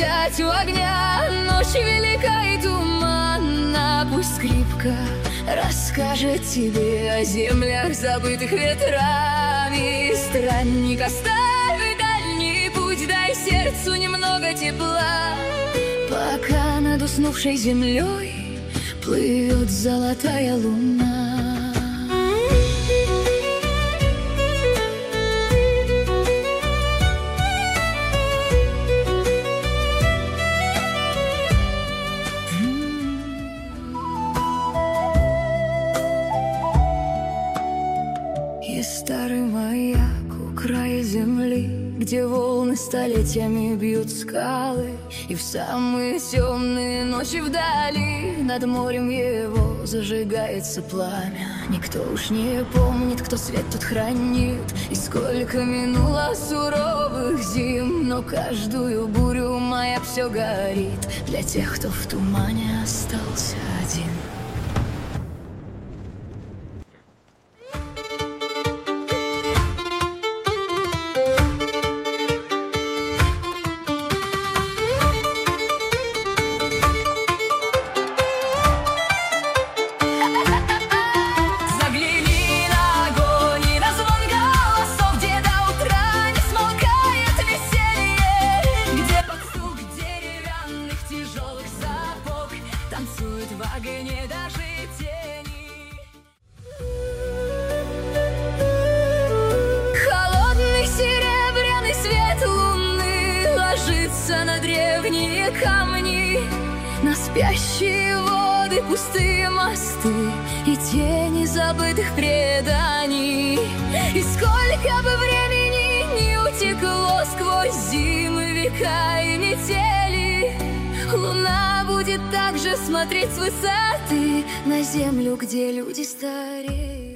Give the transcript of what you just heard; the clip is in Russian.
молчать у огня. Ночь велика и туманна, пусть скрипка расскажет тебе о землях, забытых ветрами. Странник, оставь дальний путь, дай сердцу немного тепла, пока над уснувшей землей плывет золотая луна. И старый маяк у края земли, где волны столетиями бьют скалы, и в самые темные ночи вдали над морем его зажигается пламя. Никто уж не помнит, кто свет тут хранит, и сколько минуло суровых зим, но каждую бурю маяк все горит для тех, кто в тумане остался один. Танцует в огне даже тени. Холодный серебряный свет луны ложится на древние камни, на спящие воды, пустые мосты и тени забытых преданий. И сколько бы времени не утекло сквозь зимы, века и метели, луна будет также смотреть с высоты на землю, где люди стареют.